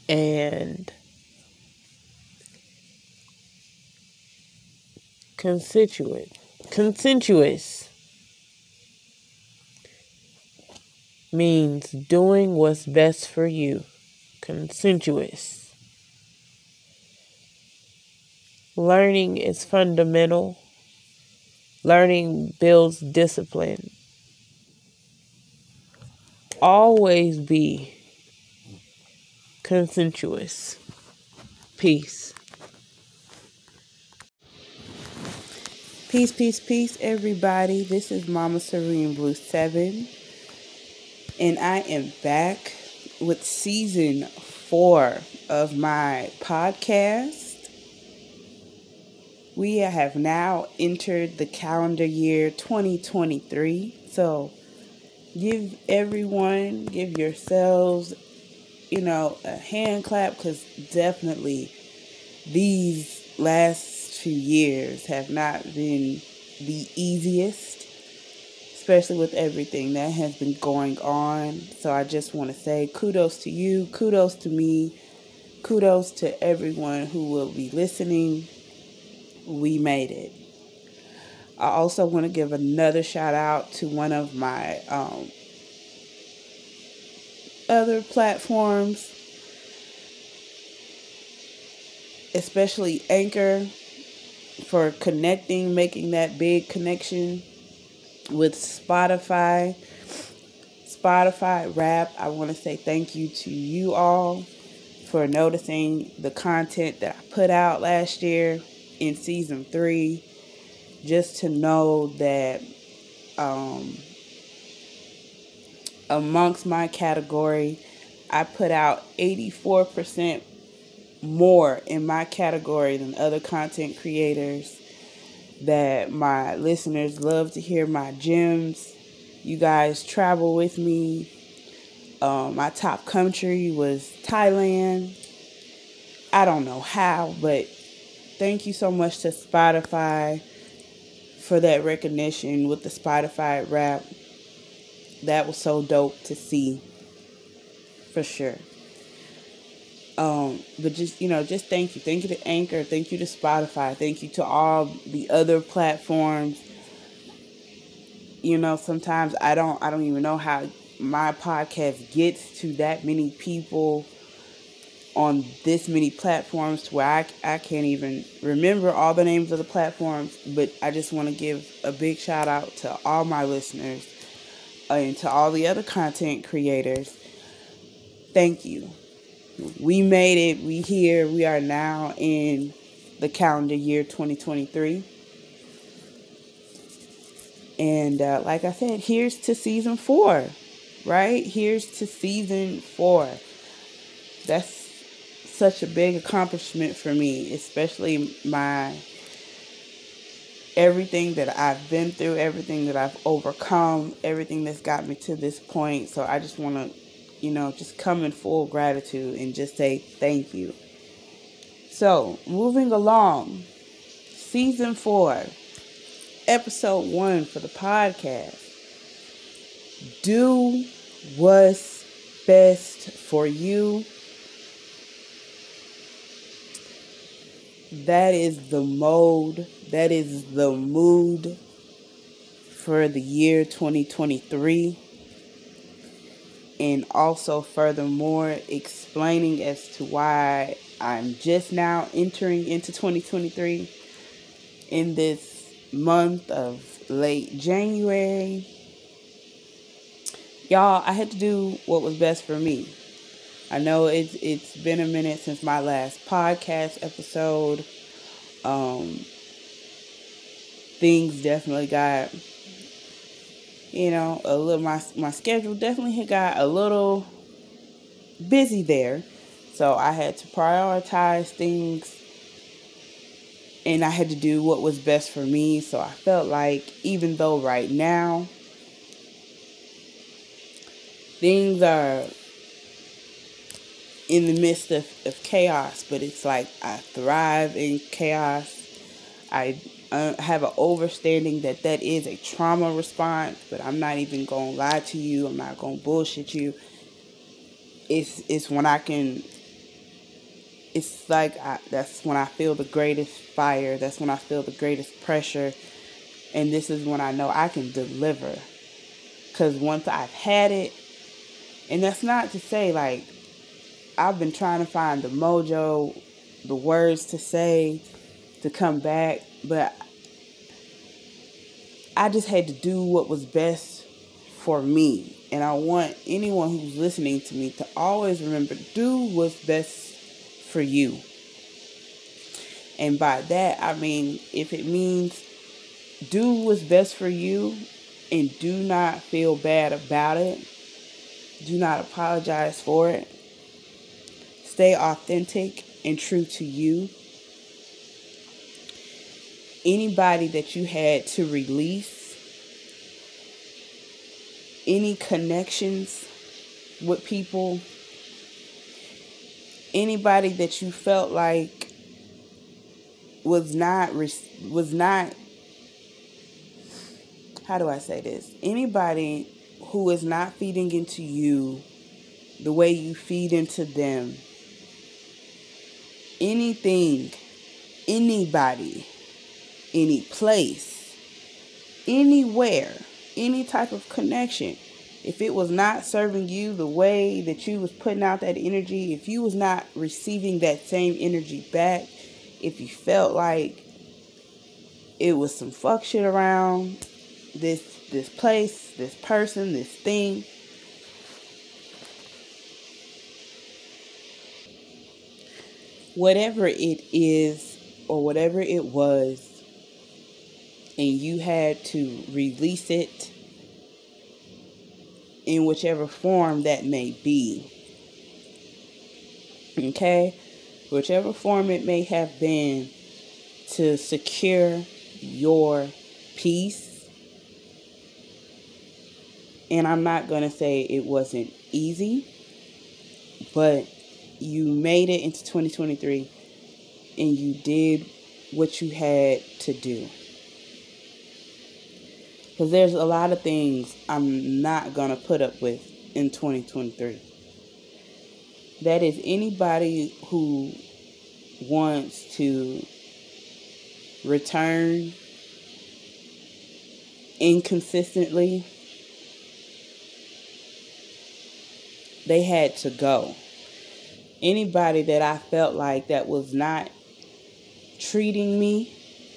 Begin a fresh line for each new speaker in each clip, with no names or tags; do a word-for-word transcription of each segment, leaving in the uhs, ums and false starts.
And constituent, consensuous means doing what's best for you. Consensuous. Learning is fundamental. Learning builds discipline. Always be consensuous. Peace. Peace, peace, peace, everybody. This is Mama Serene Blue seven. And I am back with season four of my podcast. We have now entered the calendar year twenty twenty-three. So give everyone, give yourselves, you know, a hand clap, because definitely these last few years have not been the easiest, especially with everything that has been going on. So I just want to say kudos to you, kudos to me, kudos to everyone who will be listening. We made it. I also want to give another shout out to one of my um, other platforms, especially Anchor, for connecting, making that big connection with Spotify. Spotify Rap, I want to say thank you to you all for noticing the content that I put out last year in season three. Just to know that um, amongst my category, I put out eighty-four percent more in my category than other content creators, that my listeners love to hear my gems. You guys travel with me. Um, my top country was Thailand. I don't know how, but thank you so much to Spotify for that recognition with the Spotify Rap. That was so dope to see, for sure. Um, but just, you know, just thank you. Thank you to Anchor. Thank you to Spotify. Thank you to all the other platforms. You know, sometimes I don't, I don't even know how my podcast gets to that many people on this many platforms, to where I, I can't even remember all the names of the platforms. But I just want to give a big shout out to all my listeners uh, and to all the other content creators. Thank you. We made it. We here. We are now in the calendar year twenty twenty-three. And uh, like I said, here's to season four, right? Here's to season four. That's such a big accomplishment for me, especially my everything that I've been through, everything that I've overcome, everything that's got me to this point. So I just want to, you know, just come in full gratitude and just say thank you. So, moving along, season four, episode one for the podcast. Do what's best for you. That is the mode, that is the mood for the year twenty twenty-three. And also, furthermore, explaining as to why I'm just now entering into twenty twenty-three in this month of late January. Y'all, I had to do what was best for me. I know it's it's been a minute since my last podcast episode. Um, things definitely got, you know, a little, my, my schedule definitely had got a little busy there. So I had to prioritize things, and I had to do what was best for me. So I felt like, even though right now things are in the midst of, of chaos, but it's like I thrive in chaos. I uh, have an understanding that that is a trauma response, but I'm not even going to lie to you. I'm not going to bullshit you. It's, it's when I can it's like I, that's when I feel the greatest fire. That's when I feel the greatest pressure. And this is when I know I can deliver. Because once I've had it, and that's not to say like I've been trying to find the mojo, the words to say to come back, but I just had to do what was best for me. And I want anyone who's listening to me to always remember, do what's best for you. And by that, I mean, if it means do what's best for you and do not feel bad about it, do not apologize for it. Stay authentic and true to you. Anybody that you had to release, any connections with people, anybody that you felt like was not, was not, how do I say this? Anybody who is not feeding into you the way you feed into them. Anything, anybody, any place, anywhere, any type of connection. If it was not serving you the way that you was putting out that energy, if you was not receiving that same energy back, if you felt like it was some fuck shit around this this place, this person, this thing, whatever it is or whatever it was, and you had to release it in whichever form that may be. Okay? Whichever form it may have been to secure your peace. And I'm not going to say it wasn't easy, but you made it into twenty twenty-three and you did what you had to do. Because there's a lot of things I'm not going to put up with in twenty twenty-three. That is anybody who wants to return inconsistently, they had to go. Anybody that I felt like that was not treating me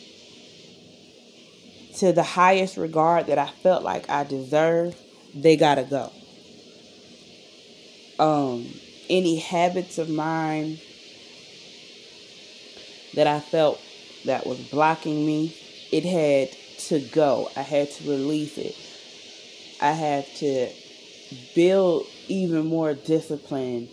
to the highest regard that I felt like I deserved, they gotta go. Um, any habits of mine that I felt that was blocking me, it had to go. I had to release it. I had to build even more discipline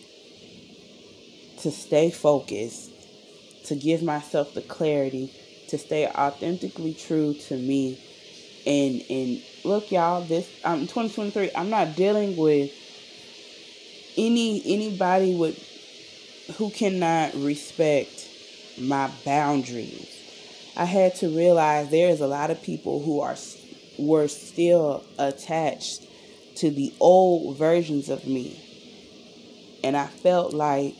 to stay focused, to give myself the clarity, to stay authentically true to me. And and look, y'all, this um twenty twenty-three, I'm not dealing with any anybody with who cannot respect my boundaries. I had to realize there is a lot of people who are were still attached to the old versions of me. And I felt like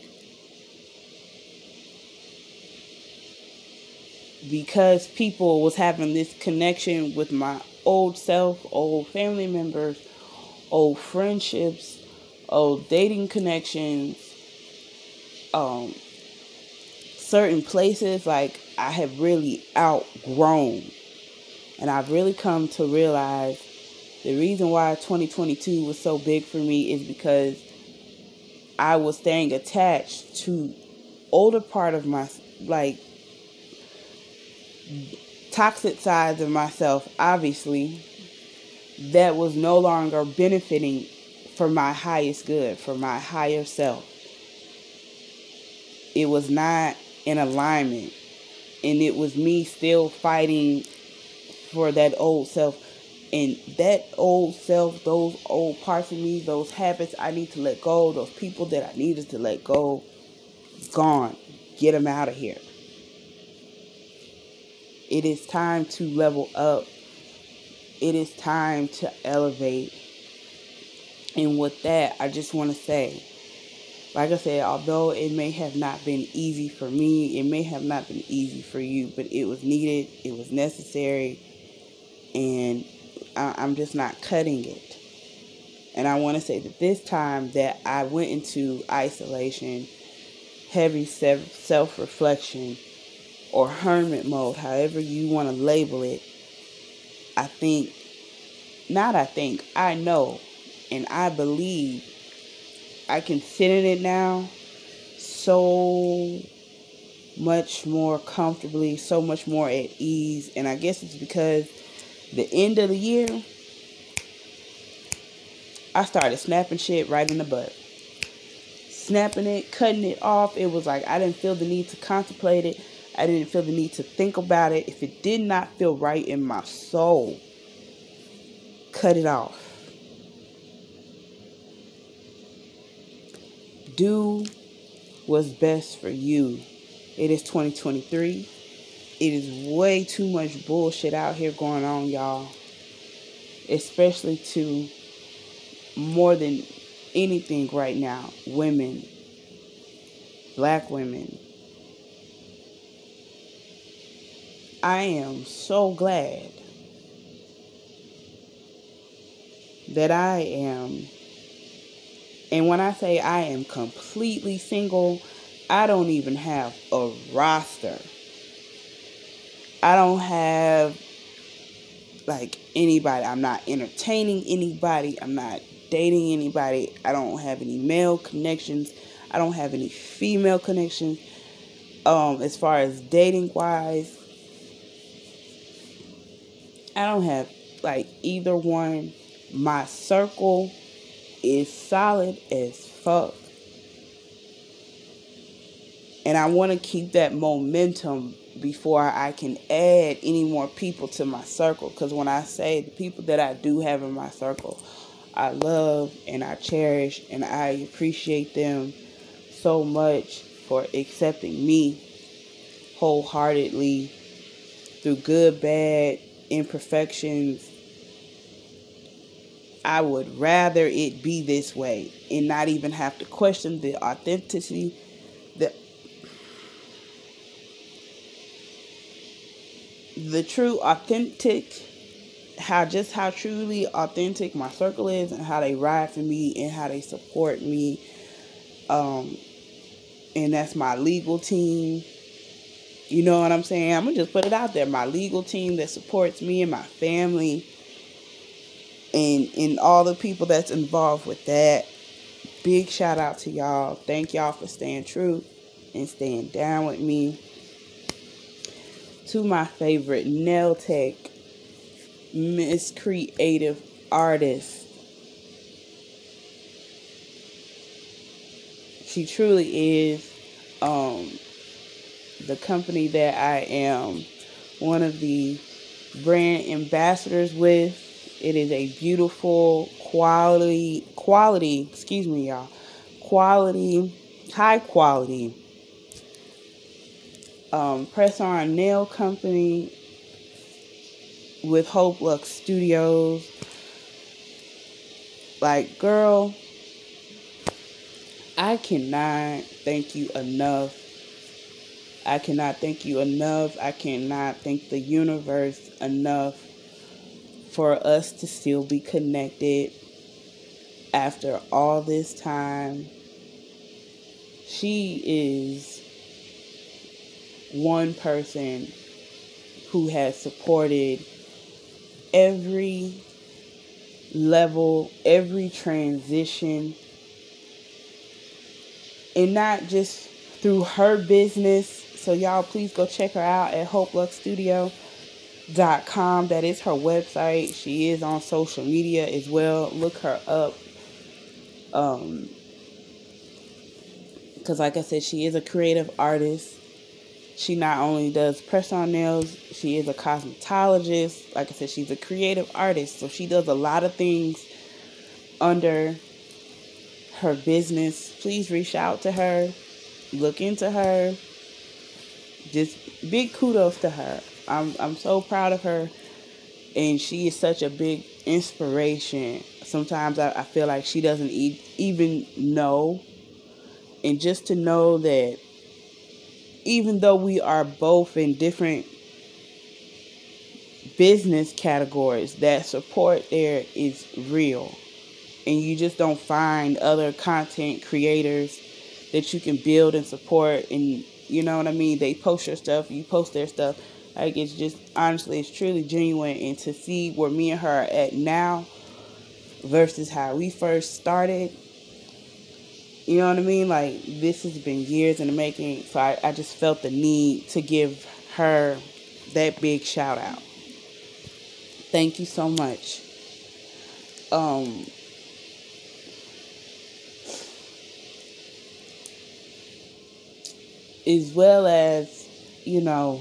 because people was having this connection with my old self, old family members, old friendships, old dating connections, um, certain places, like I have really outgrown. And I've really come to realize the reason why twenty twenty-two was so big for me is because I was staying attached to older part of my, like, toxic sides of myself, obviously, that was no longer benefiting for my highest good, for my higher self. It was not in alignment. And it was me still fighting for that old self. And that old self, those old parts of me, those habits I need to let go, those people that I needed to let go, gone. Get them out of here. It is time to level up. It is time to elevate. And with that, I just want to say, Like I said, although it may have not been easy for me, it may have not been easy for you, but it was needed, it was necessary, and I, I'm just not cutting it. And I want to say that this time that I went into isolation, heavy self-reflection, or hermit mode, however you want to label it, I think, not I think, I know, and I believe I can sit in it now so much more comfortably, so much more at ease. And I guess it's because the end of the year, I started snapping shit right in the butt. Snapping it, cutting it off. It was like I didn't feel the need to contemplate it. I didn't feel the need to think about it. If it did not feel right in my soul, cut it off. Do what's best for you. It is twenty twenty-three. It is way too much bullshit out here going on, y'all. Especially to, more than anything right now, women, black women. I am so glad that I am, and when I say I am completely single, I don't even have a roster. I don't have, like, anybody. I'm not entertaining anybody. I'm not dating anybody. I don't have any male connections. I don't have any female connections. Um, as far as dating wise, I don't have, like, either one. My circle is solid as fuck. And I want to keep that momentum before I can add any more people to my circle. Because when I say the people that I do have in my circle, I love and I cherish and I appreciate them so much for accepting me wholeheartedly through good, bad, imperfections. I would rather it be this way and not even have to question the authenticity, the the true authentic, how just how truly authentic my circle is and how they ride for me and how they support me. Um, and that's my legal team. You know what I'm saying? I'm going to just put it out there. My legal team that supports me and my family and, and all the people that's involved with that. Big shout out to y'all. Thank y'all for staying true and staying down with me. To my favorite nail tech, Miss Creative Artist. She truly is um, the company that I am one of the brand ambassadors with. It is a beautiful quality, quality, excuse me, y'all, quality, high quality um, press-on nail company with Hope Lux Studios. Like, girl, I cannot thank you enough. I cannot thank you enough. I cannot thank the universe enough for us to still be connected after all this time. She is one person who has supported every level, every transition, and not just through her business. So y'all please go check her out at hope lux studio dot com. That is her website. She is on social media as well. Look her up. Um, because like I said, she is a creative artist. She not only does press-on nails, she is a cosmetologist. Like I said, she's a creative artist. So she does a lot of things under her business. Please reach out to her. Look into her. Just big kudos to her. I'm I'm so proud of her. And she is such a big inspiration. Sometimes I, I feel like she doesn't e- even know And just to know that even though we are both in different business categories, that support there is real. And you just don't find other content creators that you can build and support. And you know what I mean? They post your stuff, you post their stuff. Like, it's just, honestly, it's truly genuine. And to see where me and her are at now versus how we first started, you know what I mean? Like, this has been years in the making. So I, I just felt the need to give her that big shout out. Thank you so much. Um, as well as, you know,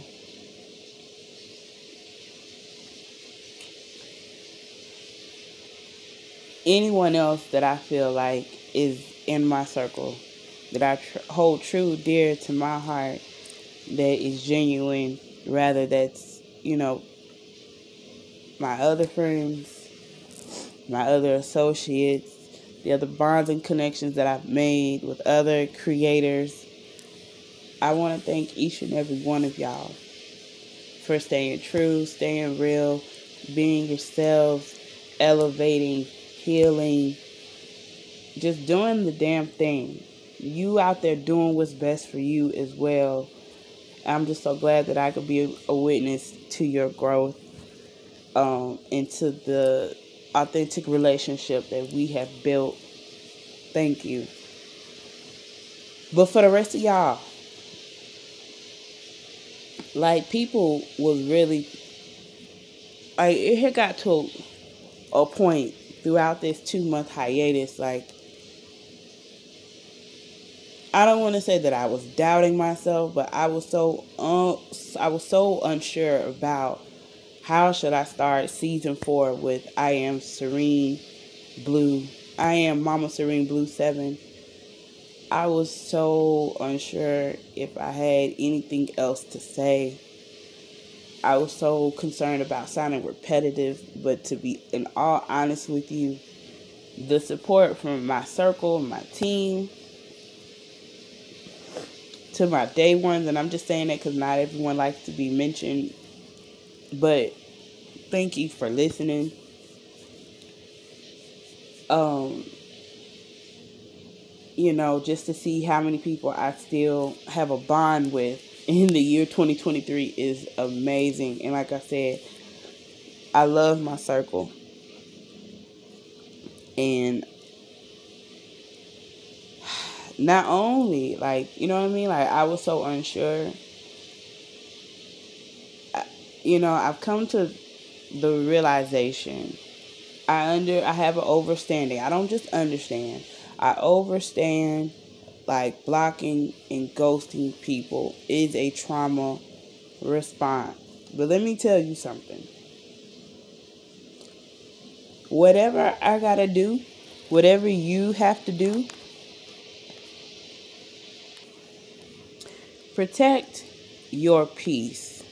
anyone else that I feel like is in my circle, that I tr- hold true, dear to my heart, that is genuine, rather that's, you know, my other friends, my other associates, the other bonds and connections that I've made with other creators. I want to thank each and every one of y'all for staying true, staying real, being yourselves, elevating, healing, just doing the damn thing. You out there doing what's best for you as well. I'm just so glad that I could be a witness to your growth, um, into the authentic relationship that we have built. Thank you. But for the rest of y'all, like, people was really, like, it had got to a, a point throughout this two month hiatus. Like, I don't want to say that I was doubting myself, but I was so un- I was so unsure about how should I start season four with I am Serene Blue. I am Mama Serene Blue seven. I was so unsure if I had anything else to say. I was so concerned about sounding repetitive, but to be in all honest with you, the support from my circle, my team, to my day ones, and I'm just saying that because not everyone likes to be mentioned, but thank you for listening. Um, you know, just to see how many people I still have a bond with in the year twenty twenty-three is amazing. And like I said, I love my circle. And not only, like, you know what I mean? Like, I was so unsure. I, you know, I've come to the realization. I under I have an overstanding. I don't just understand. I overstand, like, blocking and ghosting people is a trauma response. But let me tell you something. Whatever I gotta do, whatever you have to do, protect your peace.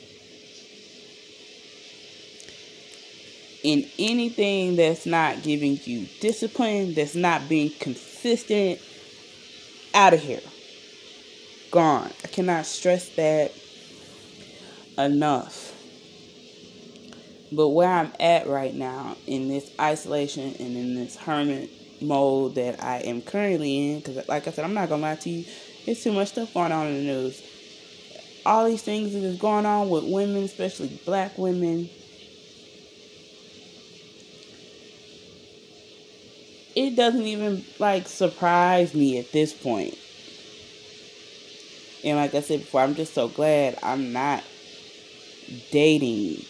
In anything that's not giving you discipline, that's not being consistent, out of here. Gone. I cannot stress that enough. But where I'm at right now in this isolation and in this hermit mode that I am currently in, because like I said, I'm not going to lie to you, there's too much stuff going on in the news. All these things that is going on with women, especially black women, it doesn't even, like, surprise me at this point. And like I said before, I'm just so glad I'm not dating.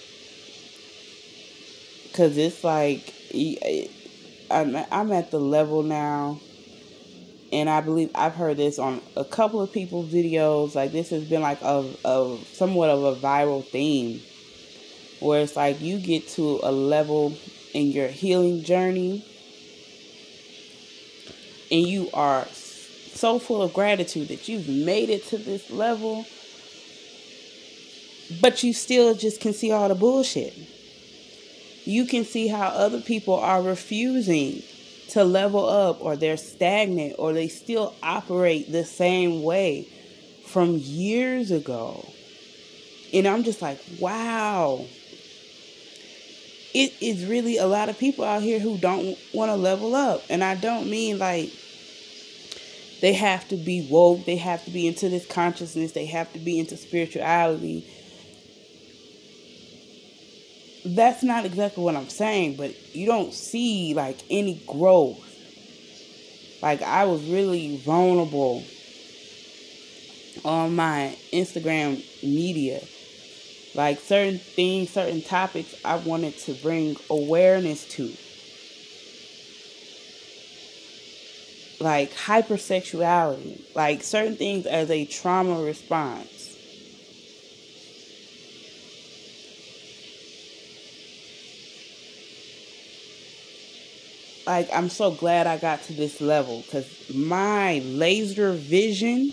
Because it's like, I'm, I'm at the level now, and I believe I've heard this on a couple of people's videos, like, this has been like a, a somewhat of a viral theme, where it's like you get to a level in your healing journey, and you are so full of gratitude that you've made it to this level, but you still just can see all the bullshit. You can see how other people are refusing to level up, or they're stagnant, or they still operate the same way from years ago. And I'm just like, wow. It is really a lot of people out here who don't want to level up. And I don't mean like they have to be woke, they have to be into this consciousness, they have to be into spirituality. That's not exactly what I'm saying, but you don't see like any growth. Like, I was really vulnerable on my Instagram media. Like, certain things, certain topics I wanted to bring awareness to. Like hypersexuality. Like certain things as a trauma response. Like, I'm so glad I got to this level, because my laser vision,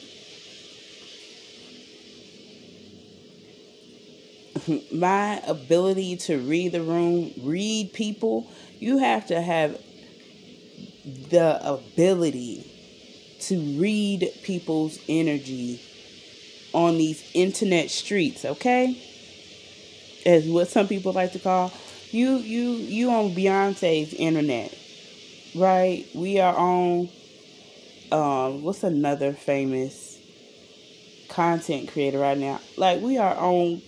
my ability to read the room, read people, you have to have the ability to read people's energy on these internet streets, okay? As what some people like to call, you you you on Beyonce's internet, right? We are on, um, what's another famous content creator right now? Like, we are on,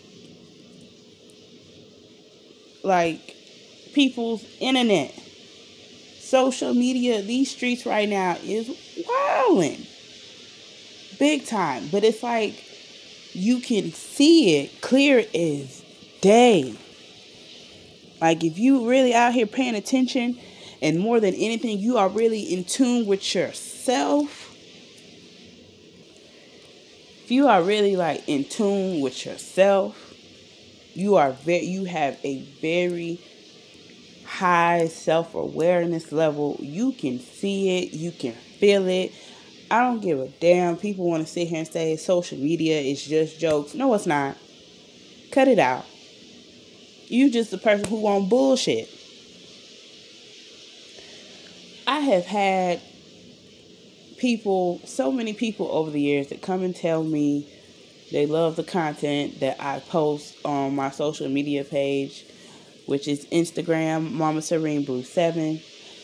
like, people's internet. Social media, these streets right now is wilding. Big time. But it's like, you can see it clear as day. Like, if you really out here paying attention, and more than anything, you are really in tune with yourself. If you are really like in tune with yourself, you are very, you have a very high self-awareness level. You can see it, you can feel it. I don't give a damn. People want to sit here and say social media is just jokes. No, it's not. Cut it out. You just the person who want bullshit. I have had people, so many people over the years that come and tell me they love the content that I post on my social media page, which is Instagram, Mama Serene Blue seven.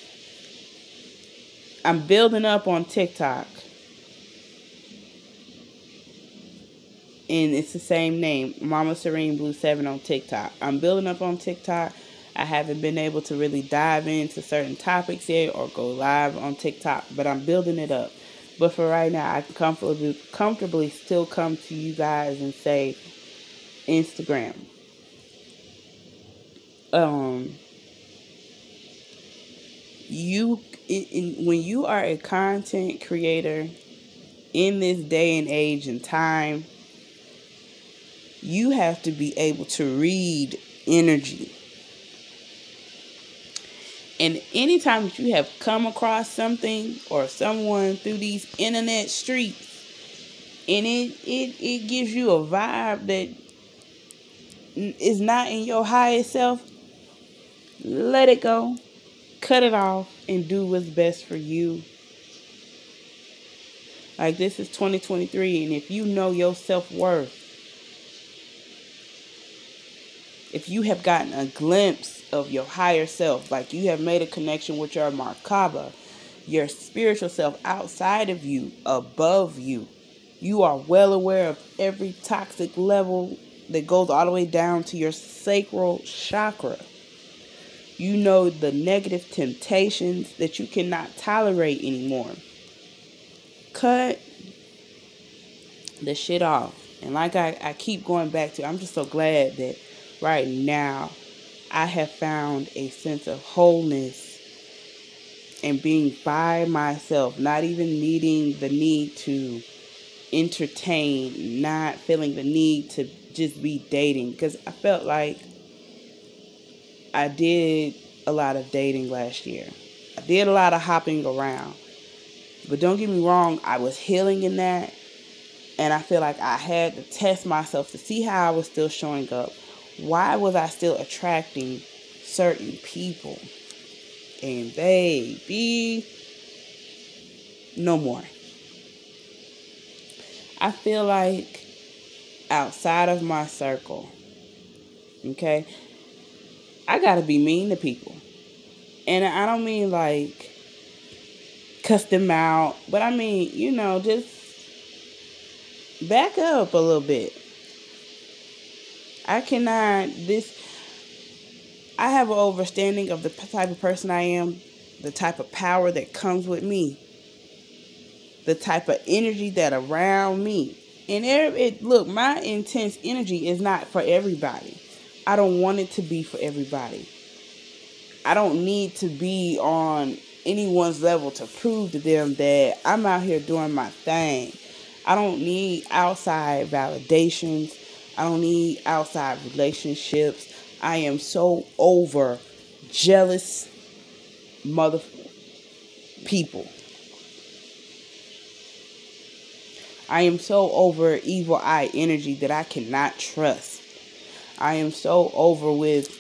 I'm building up on TikTok. And it's the same name, Mama Serene Blue seven on TikTok. I'm building up on TikTok. I haven't been able to really dive into certain topics yet or go live on TikTok, but I'm building it up. But for right now, I can comfortably, comfortably still come to you guys and say Instagram. Um, you, in, in, when you are a content creator in this day and age and time, you have to be able to read energy. And anytime that you have come across something or someone through these internet streets, and it, it, it gives you a vibe that is not in your highest self, let it go. Cut it off and do what's best for you. Like, this is twenty twenty-three, and if you know your self-worth, if you have gotten a glimpse of your higher self, like you have made a connection with your Merkaba, your spiritual self outside of you, above you, you are well aware of every toxic level that goes all the way down to your sacral chakra. You know the negative temptations that you cannot tolerate anymore. Cut the shit off. And like I, I keep going back to, I'm just so glad that right now I have found a sense of wholeness and being by myself, not even needing the need to entertain, not feeling the need to just be dating. Because I felt like I did a lot of dating last year. I did a lot of hopping around. But don't get me wrong, I was healing in that. And I feel like I had to test myself to see how I was still showing up. Why was I still attracting certain people? And baby, no more. I feel like outside of my circle, okay, I gotta be mean to people. And I don't mean like cuss them out, but I mean, you know, just back up a little bit. I cannot, this, I have an understanding of the type of person I am, the type of power that comes with me, the type of energy that around me. And it, look, my intense energy is not for everybody. I don't want it to be for everybody. I don't need to be on anyone's level to prove to them that I'm out here doing my thing. I don't need outside validations. I don't need outside relationships. I am so over jealous mother people. I am so over evil eye energy that I cannot trust. I am so over with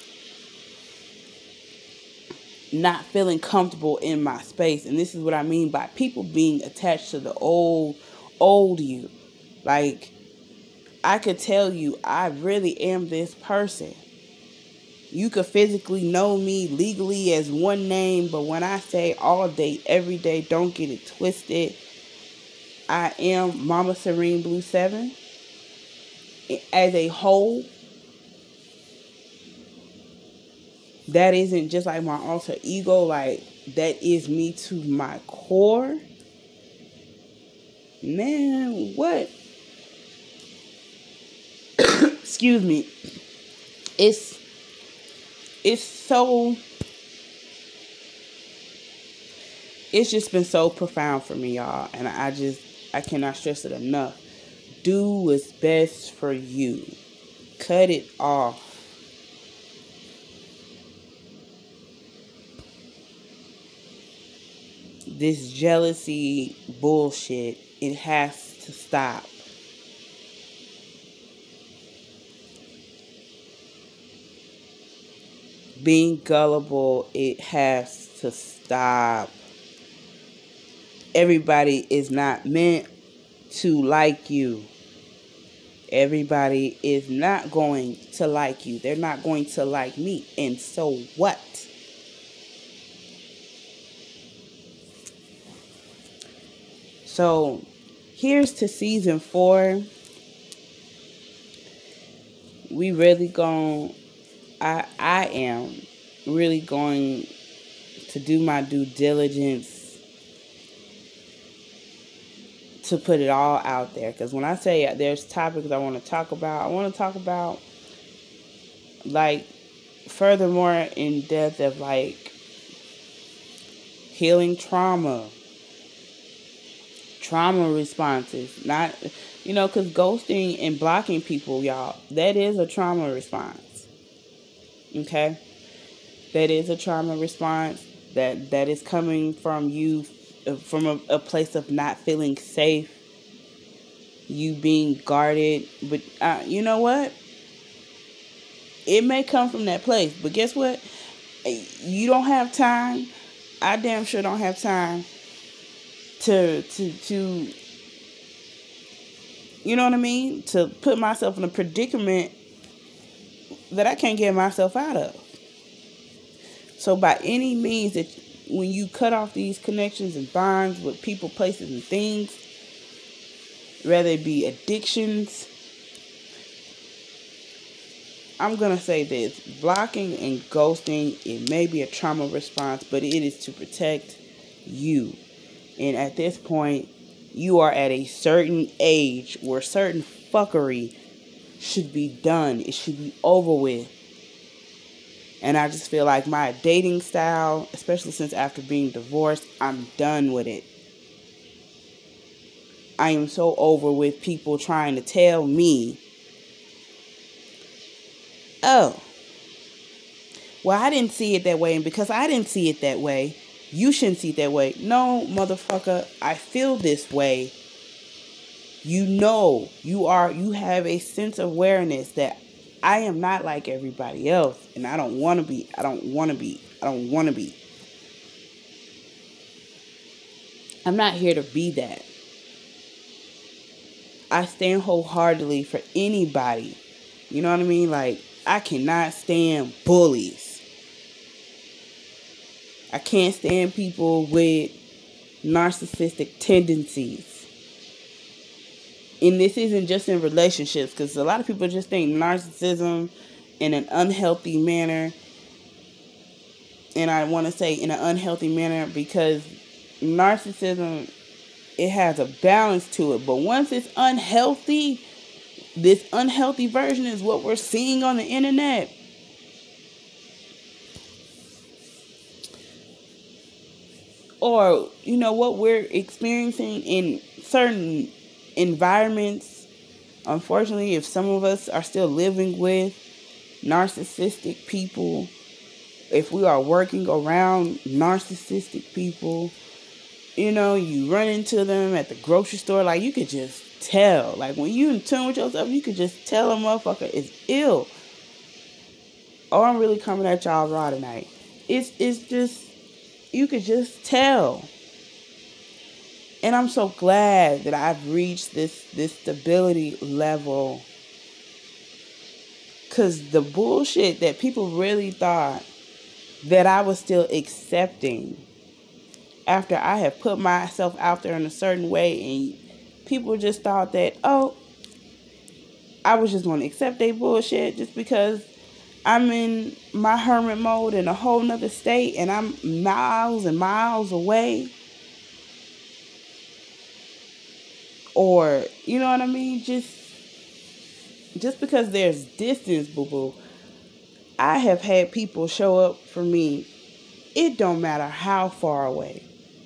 not feeling comfortable in my space. And this is what I mean by people being attached to the old, old you. Like, I could tell you, I really am this person. You could physically know me legally as one name, but when I say all day, every day, don't get it twisted. I am Mama Serene Blue seven. As a whole, that isn't just like my alter ego. Like, that is me to my core. Man, what? Excuse me. It's, it's so, it's just been so profound for me, y'all. And I just, I cannot stress it enough. Do what's best for you. Cut it off. This jealousy bullshit, it has to stop. Being gullible, it has to stop. Everybody is not meant to like you. Everybody is not going to like you. They're not going to like me. And so what? So here's to season four. We really going, I, I am really going to do my due diligence to put it all out there. Because when I say there's topics I want to talk about, I want to talk about, like, furthermore in depth of, like, healing trauma, trauma responses. Not, you know, because ghosting and blocking people, y'all, that is a trauma response. Okay? That is a trauma response. That that is coming from you, from a, a place of not feeling safe, you being guarded. But uh, you know what? It may come from that place, but guess what? You don't have time. I damn sure don't have time to to to. You know what I mean? To put myself in a predicament that I can't get myself out of. So by any means that when you cut off these connections and bonds with people, places, and things, whether it be addictions, I'm going to say this. Blocking and ghosting, it may be a trauma response, but it is to protect you. And at this point, you are at a certain age where certain fuckery should be done. It should be over with. And I just feel like my dating style, especially since after being divorced, I'm done with it. I am so over with people trying to tell me, oh, well, I didn't see it that way. And because I didn't see it that way, you shouldn't see it that way. No, motherfucker, I feel this way. You know, you are, you have a sense of awareness that I am not like everybody else. And I don't want to be. I don't want to be. I don't want to be. I'm not here to be that. I stand wholeheartedly for anybody. You know what I mean? Like, I cannot stand bullies. I can't stand people with narcissistic tendencies. And this isn't just in relationships, because a lot of people just think narcissism in an unhealthy manner. And I want to say in an unhealthy manner because narcissism, it has a balance to it. But once it's unhealthy, this unhealthy version is what we're seeing on the internet. Or, you know, what we're experiencing in certain environments. Unfortunately, if some of us are still living with narcissistic people, if we are working around narcissistic people, you know, you run into them at the grocery store, like, you could just tell. Like, when you in tune with yourself, you could just tell a motherfucker is ill. Oh, I'm really coming at y'all raw tonight. It's, it's just, you could just tell. And I'm so glad that I've reached this, this stability level. Because the bullshit that people really thought that I was still accepting after I have put myself out there in a certain way, and people just thought that, oh, I was just going to accept their bullshit just because I'm in my hermit mode in a whole nother state and I'm miles and miles away. Or, you know what I mean? Just, just because there's distance, boo-boo. I have had people show up for me. It don't matter how far away.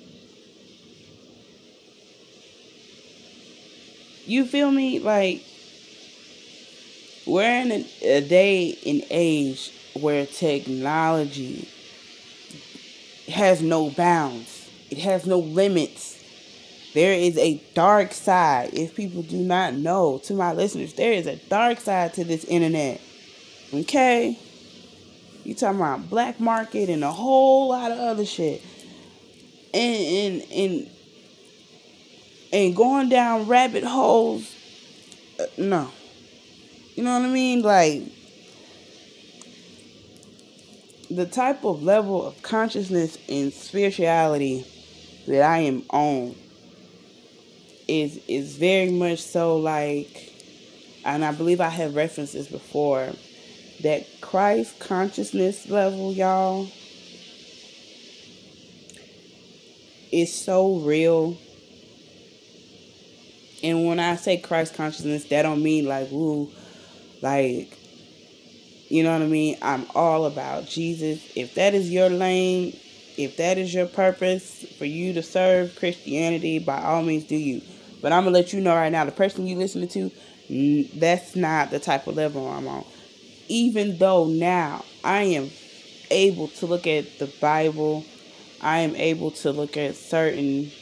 You feel me? Like, we're in a, a day and age where technology has no bounds. It has no limits. There is a dark side. If people do not know, to my listeners, there is a dark side to this internet. Okay? You talking about black market and a whole lot of other shit. And, and, and, and going down rabbit holes. Uh, no. You know what I mean? Like, the type of level of consciousness and spirituality that I am on is is very much so like, and I believe I have referenced this before, that Christ consciousness level, y'all, is so real. And when I say Christ consciousness, that don't mean like, ooh, like, you know what I mean? I'm all about Jesus. If that is your lane, if that is your purpose for you to serve Christianity, by all means do you. But I'm going to let you know right now, the person you listening to, that's not the type of level I'm on. Even though now I am able to look at the Bible, I am able to look at certain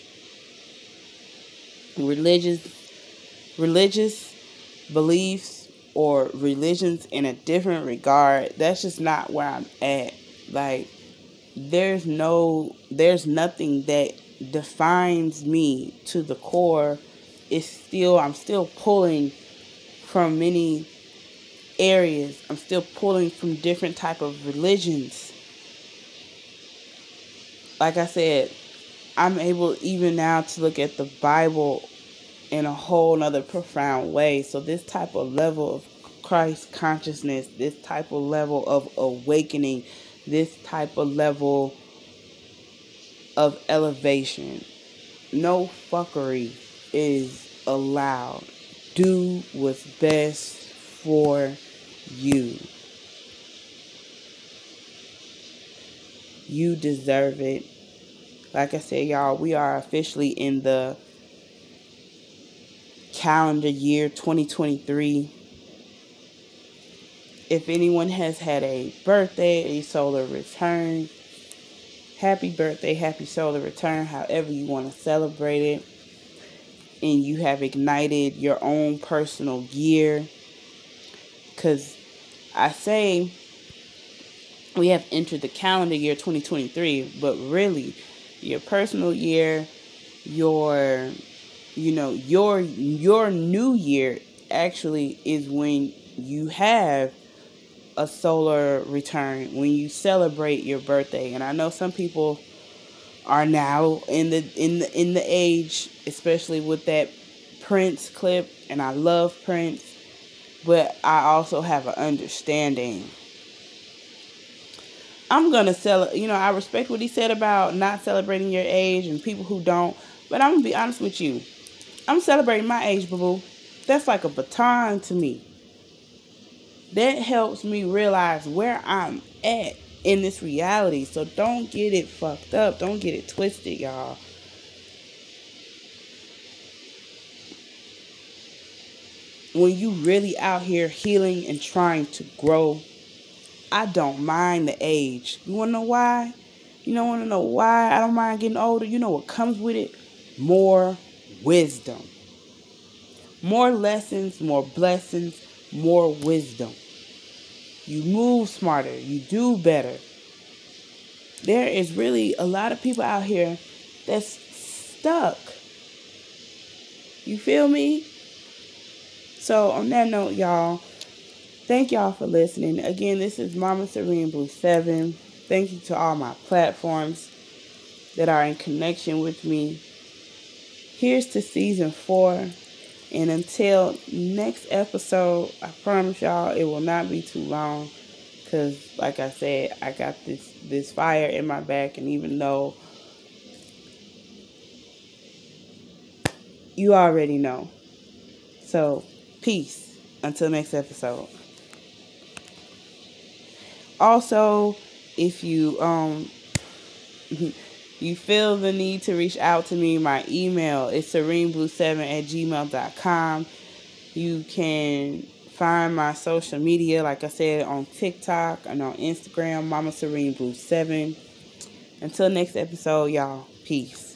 religious religious beliefs or religions in a different regard. That's just not where I'm at. Like, there's no, there's nothing that defines me to the core. It's still, I'm still pulling from many areas. I'm still pulling from different type of religions. Like I said, I'm able even now to look at the Bible in a whole nother profound way. So this type of level of Christ consciousness, this type of level of awakening, this type of level of elevation, no fuckery is allowed. Do what's best for you. You deserve it. Like I said, y'all, we are officially in the calendar year twenty twenty-three. If anyone has had a birthday, a solar return, happy birthday, happy solar return, however you want to celebrate it. And you have ignited your own personal year. Because I say we have entered the calendar year twenty twenty-three, but really, your personal year, your, you know, your your new year actually is when you have a solar return, when you celebrate your birthday. And I know some people are now in the in the in the age, especially with that Prince clip, and I love Prince, but I also have an understanding. I'm gonna sell. You know, I respect what he said about not celebrating your age and people who don't. But I'm gonna be honest with you. I'm celebrating my age, boo boo. That's like a baton to me. That helps me realize where I'm at in this reality. So don't get it fucked up. Don't get it twisted, y'all. When you really out here healing and trying to grow, I don't mind the age. You want to know why? You don't want to know why I don't mind getting older? You know what comes with it? More wisdom. More lessons, more blessings, more wisdom. You move smarter. You do better. There is really a lot of people out here that's stuck. You feel me? So on that note, y'all, thank y'all for listening. Again, this is Mama Serene Blue seven. Thank you to all my platforms that are in connection with me. Here's to season four. And until next episode, I promise y'all it will not be too long. Because, like I said, I got this, this fire in my back. And even though you already know. So, peace. Until next episode. Also, if you um you feel the need to reach out to me, my email is serene blue seven at gmail dot com. You can find my social media, like I said, on TikTok and on Instagram, Mama Serene Blue seven. Until next episode, y'all, peace.